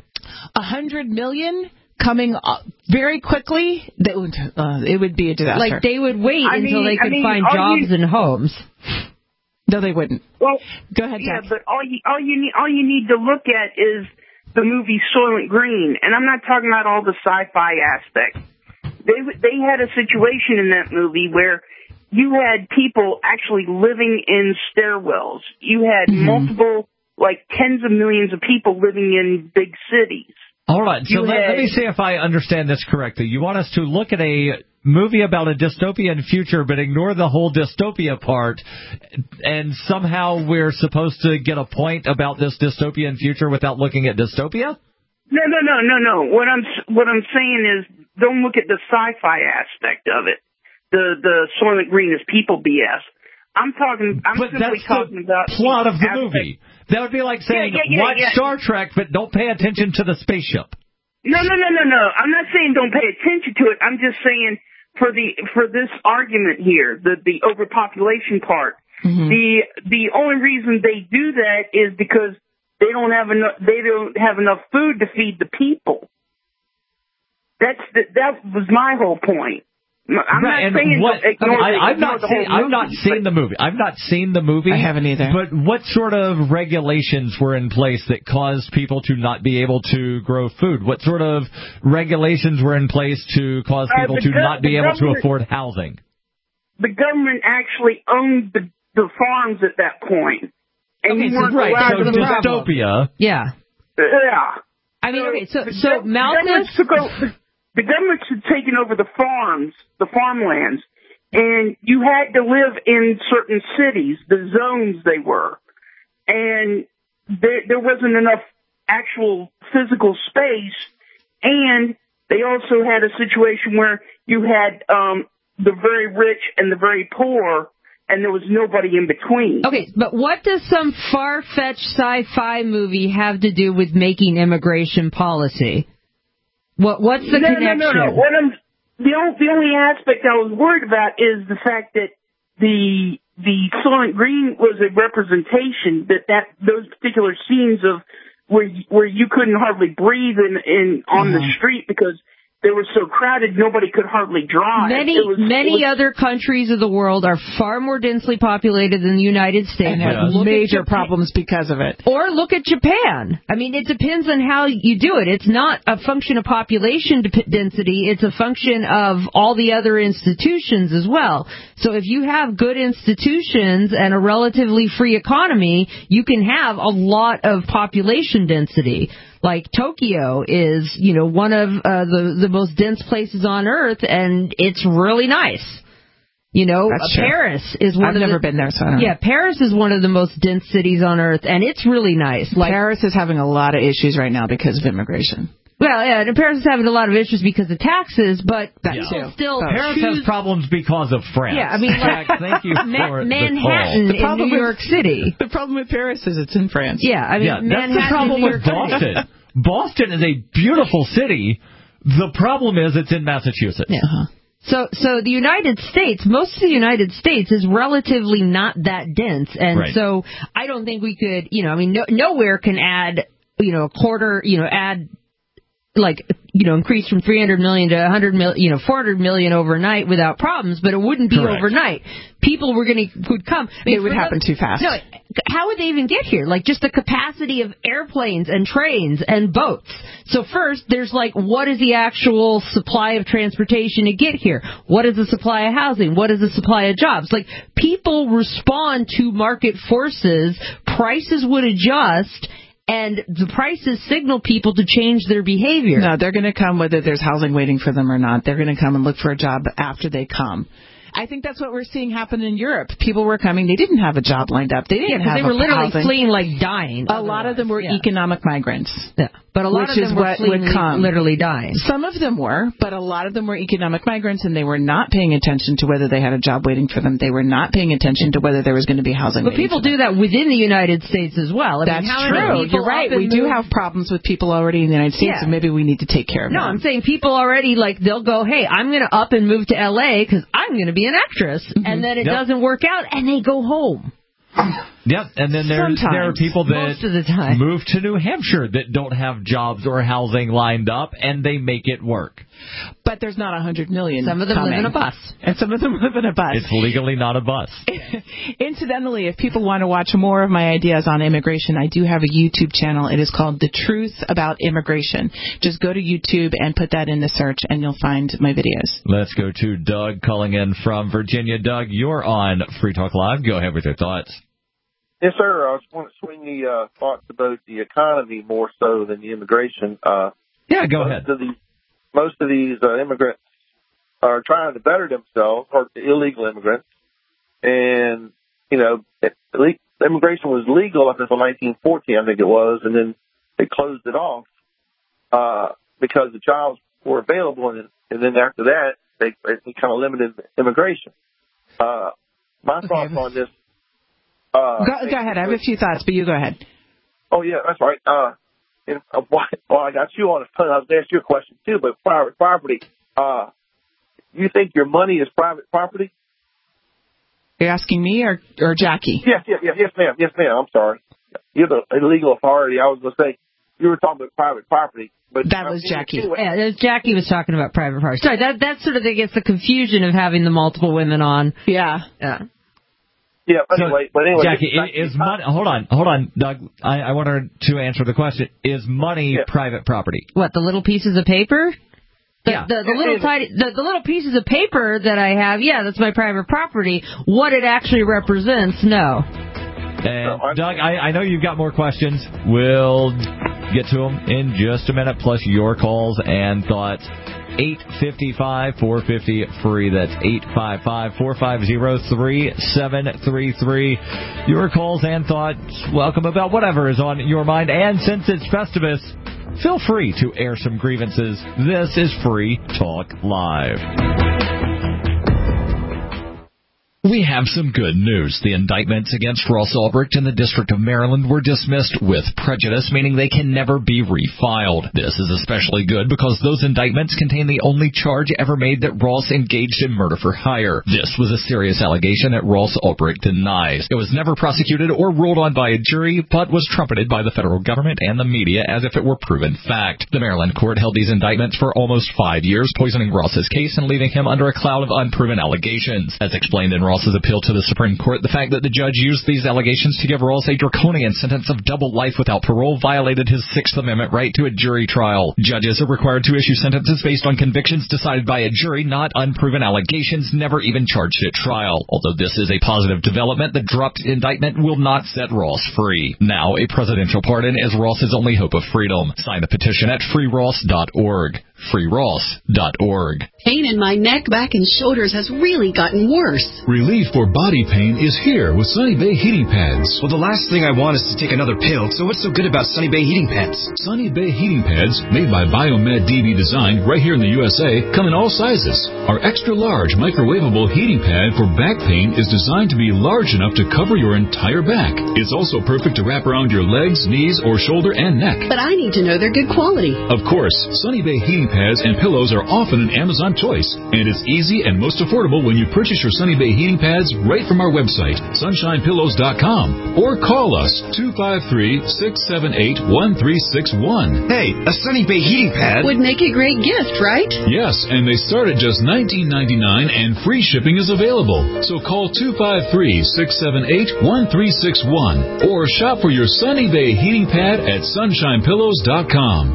A hundred million coming very quickly, that would, uh, it would be a disaster. Like, they would wait I until mean, they could I mean, find jobs you, and homes. No, they wouldn't. Well, go ahead, yeah, Jack. but all you all you need all you need to look at is the movie Soylent Green, and I'm not talking about all the sci-fi aspects. They they had a situation in that movie where you had people actually living in stairwells. You had mm-hmm. multiple, like tens of millions of people living in big cities. All right, so let, had, let me see if I understand this correctly. You want us to look at a movie about a dystopian future, but ignore the whole dystopia part, and somehow we're supposed to get a point about this dystopian future without looking at dystopia? No, no, no, no, no. What I'm what I'm saying is, don't look at the sci-fi aspect of it. The the Soylent Green is people B S. I'm talking. I'm but simply that's talking the about plot of the aspect. movie. That would be like saying, yeah, yeah, yeah, watch yeah. Star Trek, but don't pay attention to the spaceship. No, no, no, no, no. I'm not saying don't pay attention to it. I'm just saying for the for this argument here, the the overpopulation part. Mm-hmm. The the only reason they do that is because they don't have enough. They don't have enough food to feed the people. That's the, that was my whole point. I'm right, not saying what, ignore, I, the, I've ignore not the seen, whole I've not movie, seen the movie. I've not seen the movie. I haven't either. But what sort of regulations were in place that caused people to not be able to grow food? What sort of regulations were in place to cause people uh, to go- not be able to afford housing? The government actually owned the, the farms at that point. And okay, you weren't so, right, allowed so to dystopia. Yeah. Yeah. I mean, so, okay, so, the, so the Malthus... Took over, the government had taken over the farms, the farmlands, and you had to live in certain cities, the zones they were. And there, there wasn't enough actual physical space, and they also had a situation where you had um, the very rich and the very poor, and there was nobody in between. Okay, but what does some far-fetched sci-fi movie have to do with making immigration policy? What What's the no, connection? No, no, no. What I'm, the, only, the only aspect I was worried about is the fact that the the Soylent Green was a representation that, that those particular scenes of where where you couldn't hardly breathe in, in on mm-hmm. the street because they were so crowded, nobody could hardly drive. Many it was, many it was, other countries of the world are far more densely populated than the United States. And have look major problems because of it. Or look at Japan. I mean, it depends on how you do it. It's not a function of population d- density. It's a function of all the other institutions as well. So if you have good institutions and a relatively free economy, you can have a lot of population density. Like Tokyo is, you know, one of uh, the the most dense places on Earth, and it's really nice. You know, That's Paris true. is one I've of never the, been there, so I don't know. Yeah, Paris is one of the most dense cities on Earth, and it's really nice. Like, Paris is having a lot of issues right now because of immigration. Well, yeah, and Paris is having a lot of issues because of taxes, but that yeah. too. still oh. Paris choose... has problems because of France. Yeah, I mean, like, thank you for Ma- the Manhattan call. The problem in New with, York City. The problem with Paris is it's in France. Yeah, I mean, yeah, Manhattan that's the problem in New with York Boston. City. Boston is a beautiful city. The problem is it's in Massachusetts. Yeah. Uh-huh. So, so the United States, most of the United States is relatively not that dense, and right. so I don't think we could, you know, I mean, no, nowhere can add, you know, a quarter, you know, add like, you know, increase from three hundred million to one hundred million, you know, four hundred million overnight without problems, but it wouldn't be Correct. overnight. People were going to would come. I mean, it would happen them, too fast. No, how would they even get here? Like, just the capacity of airplanes and trains and boats. So first, there's like, what is the actual supply of transportation to get here? What is the supply of housing? What is the supply of jobs? Like, people respond to market forces. Prices would adjust. And the prices signal people to change their behavior. No, they're going to come whether there's housing waiting for them or not. They're going to come and look for a job after they come. I think that's what we're seeing happen in Europe. People were coming. They didn't have a job lined up. They didn't yeah, have they were literally housing. fleeing like dying. A lot of them were yeah. economic migrants. Yeah. But a lot which of them is were what fleeing would come. literally dying. Some of them were, but a lot of them were economic migrants, and they were not paying attention to whether they had a job waiting for them. They were not paying attention to whether there was going to be housing But waiting people for them. do that within the United States as well. I That's mean, how true. many people You're right. up We and do move- have problems with people already in the United States, Yeah. and maybe we need to take care of No, them. I'm saying people already, like, they'll go, hey, I'm going to up and move to L A because I'm going to be an actress. Mm-hmm. And then it Yep. doesn't work out, and they go home. Yep, and then there's, there are people that Most of the time. move to New Hampshire that don't have jobs or housing lined up, and they make it work. But there's not one hundred million Some of them coming. live in a bus. And some of them live in a bus. It's legally not a bus. Incidentally, if people want to watch more of my ideas on immigration, I do have a YouTube channel. It is called The Truth About Immigration. Just go to YouTube and put that in the search, and you'll find my videos. Let's go to Doug calling in from Virginia. Doug, you're on Free Talk Live. Go ahead with your thoughts. Yes, sir. I just want to swing the uh, thoughts about the economy more so than the immigration. Uh, yeah, go most ahead. Of the, most of these uh, immigrants are trying to better themselves, or illegal immigrants. And, you know, it, immigration was legal up until nineteen fourteen, I think it was, and then they closed it off uh, because the jobs were available. And, and then after that, they, they kind of limited immigration. Uh, my okay, thoughts but... on this. Uh, go, go ahead. I have a few thoughts, but you go ahead. Oh, yeah, that's right. Uh, and, uh, well, I got you on the phone. I was going to ask you a question, too, but private property. Uh, you think your money is private property? You're asking me or, or Jackie? Yes, yes, yes, yes, ma'am. Yes, ma'am. I'm sorry. You're the legal authority. I was going to say you were talking about private property. But that was Jackie. Anyway. Yeah, Jackie was talking about private property. Sorry, that, that sort of, I guess, the confusion of having the multiple women on. Yeah. Yeah. Yeah, but anyway, but anyway, Jackie, is, is money? Hold on, hold on, Doug. I, I want her to answer the question: is money yeah. private property? What, the little pieces of paper? The, yeah. the, the little tiny, the, the little pieces of paper that I have, yeah, that's my private property. What it actually represents, no. And Doug, I, I know you've got more questions. We'll get to them in just a minute, plus your calls and thoughts. eight five five, four five zero, free. That's eight five five, four five zero, three seven three three. Your calls and thoughts, welcome about whatever is on your mind. And since it's Festivus, feel free to air some grievances. This is Free Talk Live. We have some good news. The indictments against Ross Ulbricht in the District of Maryland were dismissed with prejudice, meaning they can never be refiled. This is especially good because those indictments contain the only charge ever made that Ross engaged in murder for hire. This was a serious allegation that Ross Ulbricht denies. It was never prosecuted or ruled on by a jury, but was trumpeted by the federal government and the media as if it were proven fact. The Maryland court held these indictments for almost five years, poisoning Ross's case and leaving him under a cloud of unproven allegations. As explained in Ross's appeal to the Supreme Court, the fact that the judge used these allegations to give Ross a draconian sentence of double life without parole violated his Sixth Amendment right to a jury trial. Judges are required to issue sentences based on convictions decided by a jury, not unproven allegations never even charged at trial. Although this is a positive development, the dropped indictment will not set Ross free. Now, a presidential pardon is Ross's only hope of freedom. Sign the petition at free ross dot org. free ross dot org. Pain in my neck, back, and shoulders has really gotten worse. Relief for body pain is here with Sunny Bay Heating Pads. Well, the last thing I want is to take another pill, so what's so good about Sunny Bay Heating Pads? Sunny Bay Heating Pads, made by Biomed D B Design right here in the U S A, come in all sizes. Our extra-large microwavable heating pad for back pain is designed to be large enough to cover your entire back. It's also perfect to wrap around your legs, knees, or shoulder and neck. But I need to know they're good quality. Of course, Sunny Bay Heating pads and pillows are often an Amazon choice, and it's easy and most affordable when you purchase your Sunny Bay heating pads right from our website, sunshine pillows dot com, or call us two five three, six seven eight, one three six one. Hey, a Sunny Bay heating pad would make a great gift, right? Yes, and they start at just nineteen ninety-nine, and free shipping is available. So call two five three, six seven eight, one three six one or shop for your Sunny Bay heating pad at sunshine pillows dot com.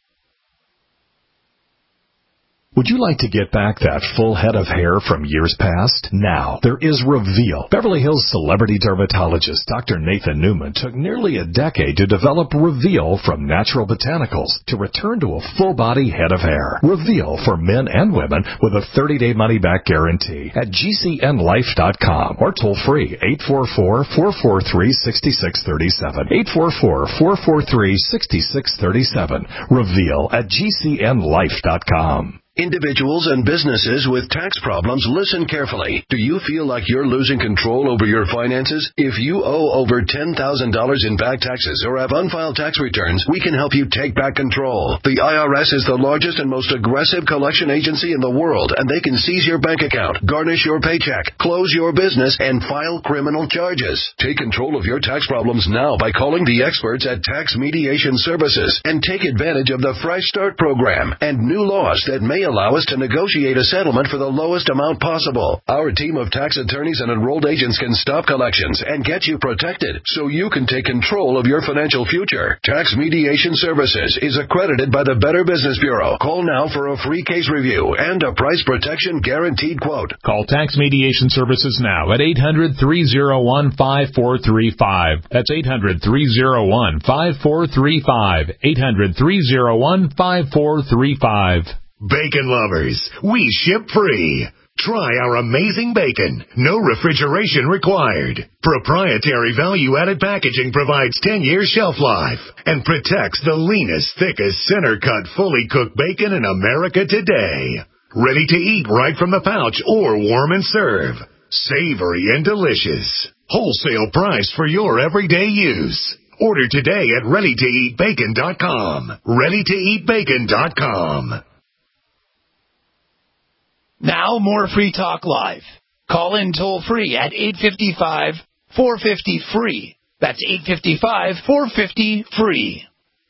Would you like to get back that full head of hair from years past? Now, there is Reveal. Beverly Hills celebrity dermatologist Doctor Nathan Newman took nearly a decade to develop Reveal from natural botanicals to return to a full-body head of hair. Reveal for men and women with a thirty-day money-back guarantee at G C N life dot com or toll-free eight four four, four four three, six six three seven. eight four four, four four three, six six three seven. Reveal at G C N life dot com. Individuals and businesses with tax problems, listen carefully. Do you feel like you're losing control over your finances? If you owe over ten thousand dollars in back taxes or have unfiled tax returns, we can help you take back control. The I R S is the largest and most aggressive collection agency in the world, and they can seize your bank account, garnish your paycheck, close your business, and file criminal charges. Take control of your tax problems now by calling the experts at Tax Mediation Services and take advantage of the Fresh Start program and new laws that may allow us to negotiate a settlement for the lowest amount possible. Our team of tax attorneys and enrolled agents can stop collections and get you protected so you can take control of your financial future. Tax Mediation Services is accredited by the Better Business Bureau. Call now for a free case review and a price protection guaranteed quote. Call Tax Mediation Services now at eight hundred, three oh one, five four three five. That's eight hundred, three oh one, five four three five. eight hundred, three oh one, five four three five. Bacon lovers, we ship free. Try our amazing bacon. No refrigeration required. Proprietary value-added packaging provides ten years shelf life and protects the leanest, thickest, center-cut, fully cooked bacon in America today. Ready to eat right from the pouch or warm and serve. Savory and delicious. Wholesale price for your everyday use. Order today at ready to eat bacon dot com. ready to eat bacon dot com. Now more Free Talk Live. Call in toll free at eight five five, four five zero, free. That's eight five five, four five zero, free.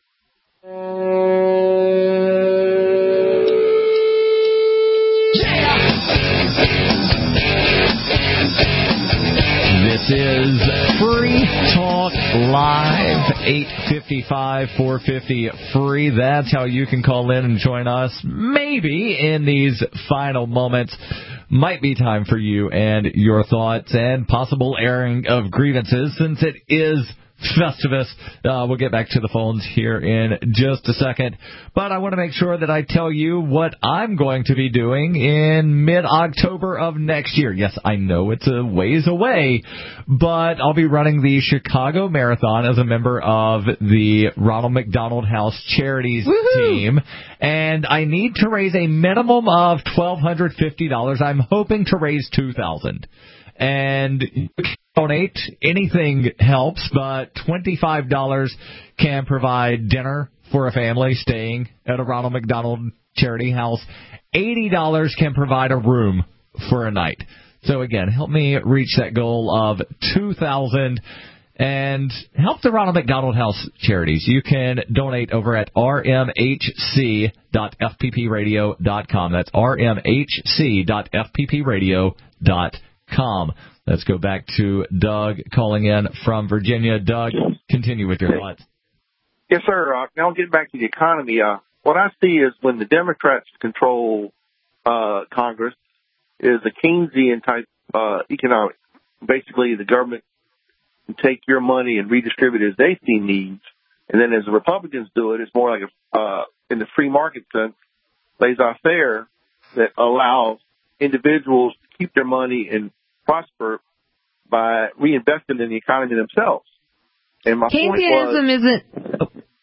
This is Free Talk Live, eight five five, four five zero, free. That's how you can call in and join us. Maybe in these final moments might be time for you and your thoughts and possible airing of grievances since it is Festivus. Uh, we'll get back to the phones here in just a second. But I want to make sure that I tell you what I'm going to be doing in mid-October of next year. Yes, I know it's a ways away, but I'll be running the Chicago Marathon as a member of the Ronald McDonald House Charities Woo-hoo! Team. And I need to raise a minimum of twelve fifty dollars. I'm hoping to raise two thousand dollars. And you can donate. Anything helps, but twenty-five dollars can provide dinner for a family staying at a Ronald McDonald Charity House. eighty dollars can provide a room for a night. So, again, help me reach that goal of two thousand dollars and help the Ronald McDonald House Charities. You can donate over at r m h c dot f p p radio dot com. That's r m h c dot f p p radio dot com. Let's go back to Doug calling in from Virginia. Doug, continue with your thoughts. Yes, sir. Uh, now getting back to the economy, uh, what I see is when the Democrats control uh, Congress is a Keynesian type uh, economic. Basically, the government can take your money and redistribute it as they see needs, and then as the Republicans do it, it's more like a, uh, in the free market sense, laissez-faire, that allows individuals to keep their money and prosper by reinvesting in the economy themselves. And my point was, Keynesianism isn't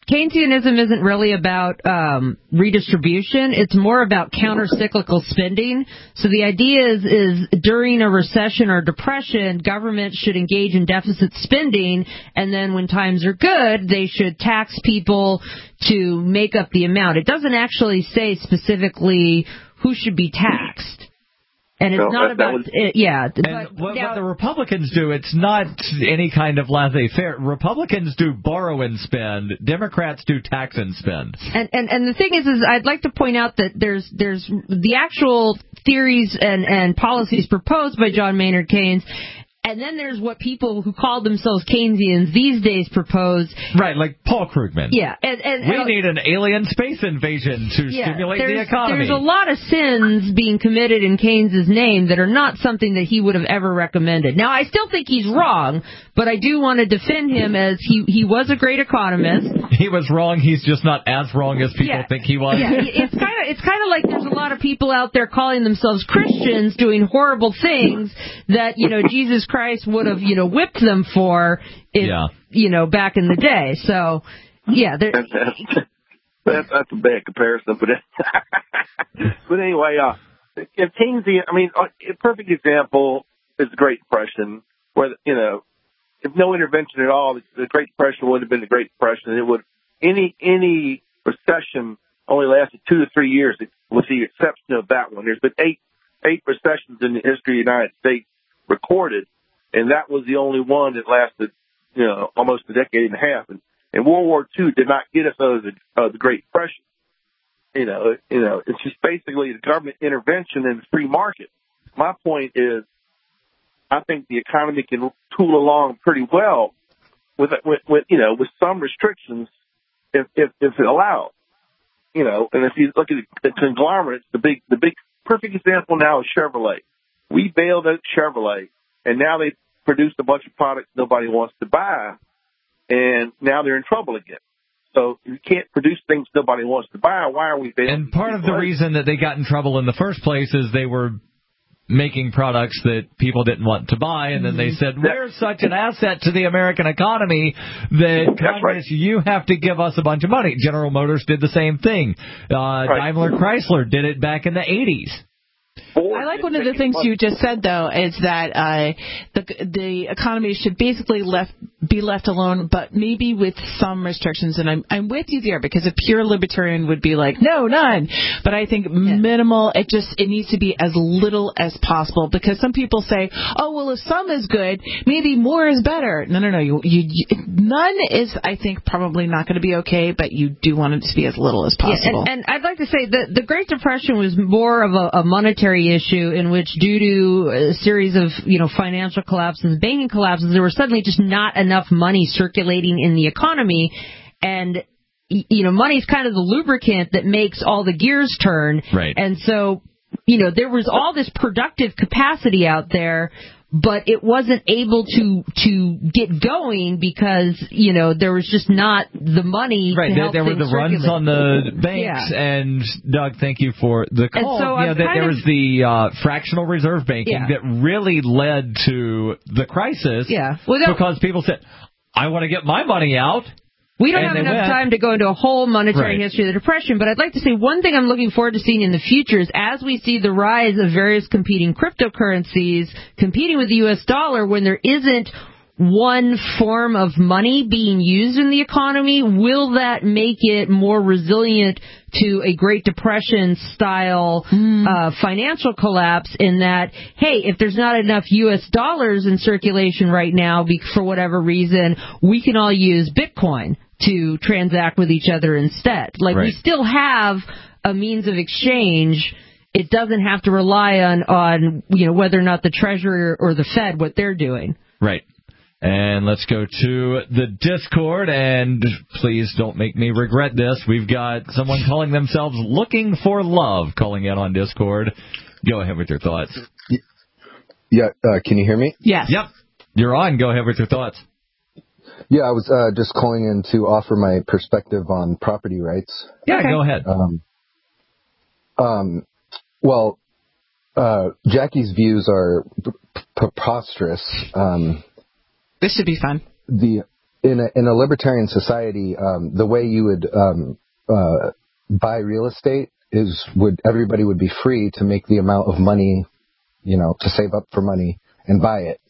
Keynesianism isn't really about um, redistribution. It's more about counter-cyclical spending. So the idea is, is during a recession or depression, government should engage in deficit spending, and then when times are good, they should tax people to make up the amount. It doesn't actually say specifically who should be taxed. And it's no, not that, about, that was, it, yeah. And but what, now, what the Republicans do, it's not any kind of laissez-faire. Republicans do borrow and spend. Democrats do tax and spend. And, and and the thing is, is I'd like to point out that there's there's the actual theories and, and policies proposed by John Maynard Keynes. And then there's what people who call themselves Keynesians these days propose. Right, like Paul Krugman. Yeah. And, and, we and, need an alien space invasion to yeah, stimulate there's, the economy. There's a lot of sins being committed in Keynes' name that are not something that he would have ever recommended. Now, I still think he's wrong, but I do want to defend him as he, he was a great economist. He was wrong. He's just not as wrong as people yeah. think he was. Yeah, it's kind of it's kind of like there's a lot of people out there calling themselves Christians doing horrible things that, you know, Jesus Christ would have, you know, whipped them for, if, yeah. you know, back in the day. So, yeah. That's, that's, that's a bad comparison. But, but anyway, uh, if Keynesian, I mean, a perfect example is the Great Depression, where, you know, if no intervention at all, the Great Depression would have been the Great Depression. It would, any, any recession only lasted two to three years, with the exception of that one. There's been eight, eight recessions in the history of the United States recorded, and that was the only one that lasted, you know, almost a decade and a half. And, and World War Two did not get us out of the, uh, the Great Depression. You know, you know, it's just basically the government intervention in the free market. My point is, I think the economy can tool along pretty well with, with, with you know, with some restrictions if, if, if it allows. You know, and if you look at the conglomerates, the big, the big perfect example now is Chevrolet. We bailed out Chevrolet, and now they produced a bunch of products nobody wants to buy, and now they're in trouble again. So you can't produce things nobody wants to buy. Why are we bailing? And part of the reason that they got in trouble in the first place is they were making products that people didn't want to buy, and then they said, we're such an asset to the American economy that Congress, right. you have to give us a bunch of money. General Motors did the same thing. Uh, right. Daimler Chrysler did it back in the eighties. I like one of the things you just said, though, is that uh, the the economy should basically left be left alone, but maybe with some restrictions. And I'm I'm with you there, because a pure libertarian would be like, no, none. But I think minimal. It just it needs to be as little as possible, because some people say, oh well, if some is good, maybe more is better. No, no, no. You, you, you none is, I think, probably not going to be okay, but you do want it to be as little as possible. Yeah, and, and I'd like to say that the Great Depression was more of a, a monetary issue in which, due to a series of, you know, financial collapses, banking collapses, there was suddenly just not enough money circulating in the economy, and you know, money's kind of the lubricant that makes all the gears turn. Right. And so, you know, there was all this productive capacity out there, but it wasn't able to to get going because, you know, there was just not the money right. to There, help there were the circulate. runs on the banks, yeah. and Doug, thank you for the call. And so you know, that there was the uh, fractional reserve banking yeah. that really led to the crisis. Yeah. Well, because people said, I want to get my money out. We don't and have enough went. time to go into a whole monetary right. history of the Depression, but I'd like to say one thing I'm looking forward to seeing in the future is, as we see the rise of various competing cryptocurrencies competing with the U S dollar, when there isn't one form of money being used in the economy, will that make it more resilient to a Great Depression style mm. uh, financial collapse, in that, hey, if there's not enough U S dollars in circulation right now be- for whatever reason, we can all use Bitcoin to transact with each other instead. Like, right. we still have a means of exchange. It doesn't have to rely on, on, you know, whether or not the Treasury or the Fed, what they're doing. Right. And let's go to the Discord, and please don't make me regret this. We've got someone calling themselves Looking for Love calling in on Discord. Go ahead with your thoughts. Yeah, uh, can you hear me? Yes. Yep. You're on. Go ahead with your thoughts. Yeah, I was uh, just calling in to offer my perspective on property rights. Yeah, okay. Go ahead. Um, um, well, uh, Jackie's views are p- preposterous. Um, this should be fun. The in a in a libertarian society, um, the way you would um, uh, buy real estate is would everybody would be free to make the amount of money, you know, to save up for money and buy it.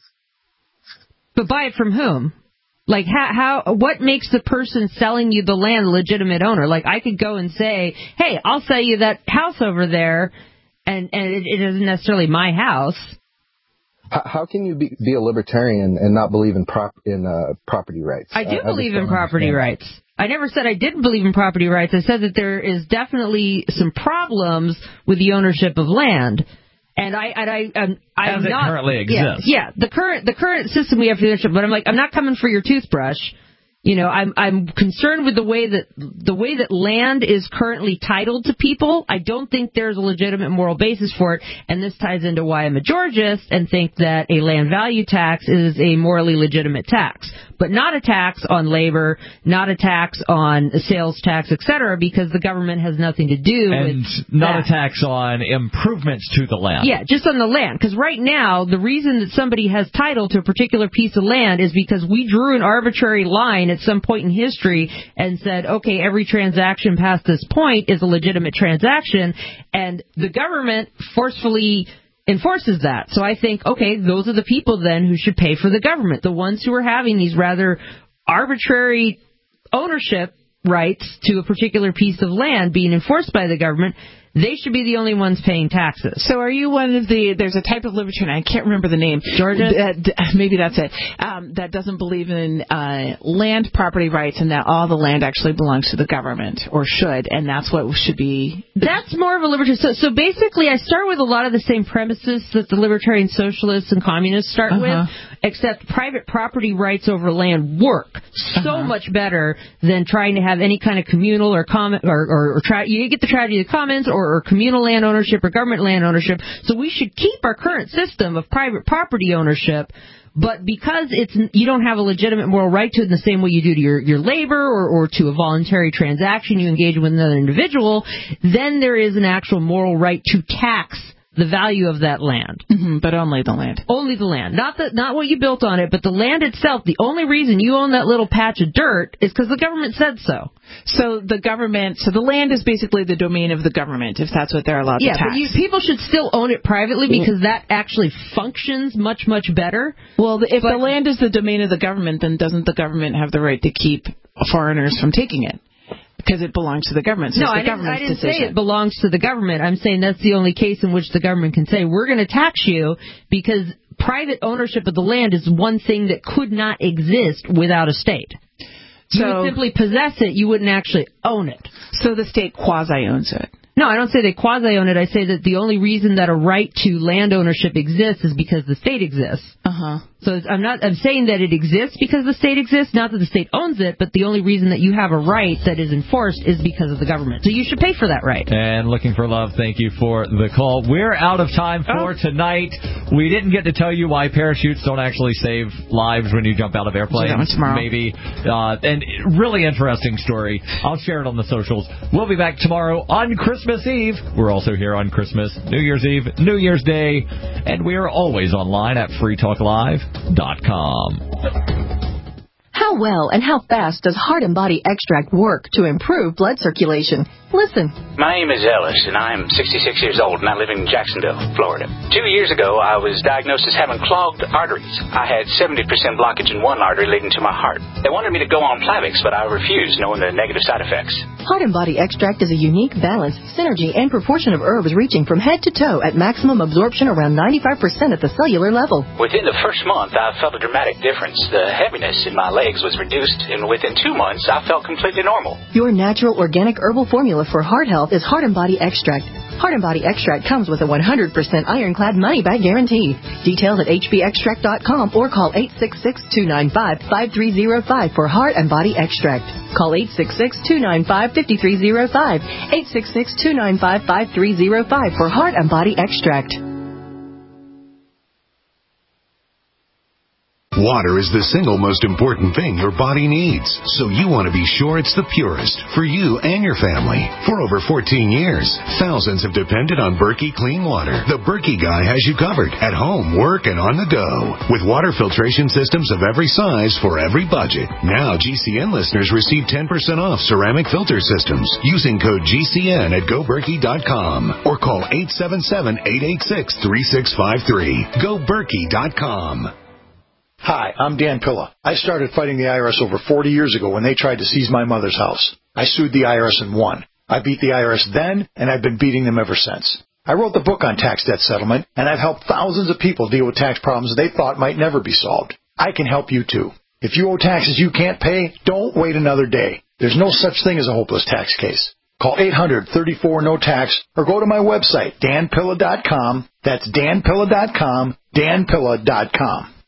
But buy it from whom? Like, how, how, what makes the person selling you the land a legitimate owner? Like, I could go and say, hey, I'll sell you that house over there, and, and it, it isn't necessarily my house. How, how can you be, be a libertarian and not believe in prop in uh, property rights? I do I, believe I in property rights. I never said I didn't believe in property rights. I said that there is definitely some problems with the ownership of land. And I, and I, um, I As am it not, currently exists. Yeah, yeah, the current, the current system we have for ownership. But I'm like, I'm not coming for your toothbrush. You know, I'm, I'm concerned with the way that the way that land is currently titled to people. I don't think there's a legitimate moral basis for it. And this ties into why I'm a Georgist and think that a land value tax is a morally legitimate tax, but not a tax on labor, not a tax on sales tax, et cetera, because the government has nothing to do and with not that. a tax on improvements to the land. Yeah, just on the land. Because right now, the reason that somebody has title to a particular piece of land is because we drew an arbitrary line at some point in history and said, okay, every transaction past this point is a legitimate transaction, and the government forcefully enforces that. So I think, okay, those are the people then who should pay for the government, the ones who are having these rather arbitrary ownership rights to a particular piece of land being enforced by the government. They should be the only ones paying taxes. So are you one of the, there's a type of libertarian, I can't remember the name. Georgia? Uh, maybe that's it. Um, that doesn't believe in uh, land property rights and that all the land actually belongs to the government, or should, and that's what should be. That's more of a libertarian. So, so basically, I start with a lot of the same premises that the libertarian socialists and communists start Uh-huh. with, except private property rights over land work so Uh-huh. much better than trying to have any kind of communal or common or, or, or tra- you get the tragedy of the commons or, or communal land ownership or government land ownership. So we should keep our current system of private property ownership. But because it's you don't have a legitimate moral right to it in the same way you do to your, your labor or, or to a voluntary transaction you engage with another individual, then there is an actual moral right to tax the value of that land. Mm-hmm, but only the land. Only the land. Not the, not what you built on it, but the land itself. The only reason you own that little patch of dirt is because the government said so. So the government, so the land is basically the domain of the government, if that's what they're allowed yeah, to tax. but you, people should still own it privately because that actually functions much, much better. Well, if but, the land is the domain of the government, then doesn't the government have the right to keep foreigners from taking it? Because it belongs to the government. So no, it's the I didn't, government's I didn't decision. say it belongs to the government. I'm saying that's the only case in which the government can say, we're going to tax you because private ownership of the land is one thing that could not exist without a state. You So- would simply possess it. You wouldn't actually own it. So the state quasi-owns it. No, I don't say they quasi-own it. I say that the only reason that a right to land ownership exists is because the state exists. Uh-huh. So it's, I'm not. I'm saying that it exists because the state exists, not that the state owns it, but the only reason that you have a right that is enforced is because of the government. So you should pay for that right. And looking for love, thank you for the call. We're out of time for Oh. tonight. We didn't get to tell you why parachutes don't actually save lives when you jump out of airplanes. We'll do that one tomorrow. Maybe. Uh, and really interesting story. I'll share it on the socials. We'll be back tomorrow on Christmas Eve. We're also here on Christmas, New Year's Eve, New Year's Day, and we are always online at free talk live dot com. How well and how fast does Heart and Body Extract work to improve blood circulation? Listen. My name is Ellis, and I'm sixty-six years old, and I live in Jacksonville, Florida. Two years ago, I was diagnosed as having clogged arteries. I had seventy percent blockage in one artery leading to my heart. They wanted me to go on Plavix, but I refused, knowing the negative side effects. Heart and Body Extract is a unique balance, synergy, and proportion of herbs reaching from head to toe at maximum absorption around ninety-five percent at the cellular level. Within the first month, I felt a dramatic difference. The heaviness in my legs was reduced, and within two months, I felt completely normal. Your natural organic herbal formula for heart health is Heart and Body Extract. Heart and Body Extract comes with a one hundred percent ironclad money-back guarantee. Details at h b extract dot com or call eight six six, two nine five, five three zero five for Heart and Body Extract. Call eight six six, two nine five, five three zero five, eight six six, two nine five, five three zero five for Heart and Body Extract. Water is the single most important thing your body needs, so you want to be sure it's the purest for you and your family. For over fourteen years, thousands have depended on Berkey Clean Water. The Berkey guy has you covered at home, work, and on the go. With water filtration systems of every size for every budget. Now G C N listeners receive ten percent off ceramic filter systems using code G C N at go berkey dot com or call eight seven seven, eight eight six, three six five three. go berkey dot com. Hi, I'm Dan Pilla. I started fighting the I R S over forty years ago when they tried to seize my mother's house. I sued the I R S and won. I beat the I R S then, and I've been beating them ever since. I wrote the book on tax debt settlement, and I've helped thousands of people deal with tax problems they thought might never be solved. I can help you too. If you owe taxes you can't pay, don't wait another day. There's no such thing as a hopeless tax case. Call eight hundred, thirty-four, no tax or go to my website, dan pilla dot com. That's dan pilla dot com, dan pilla dot com.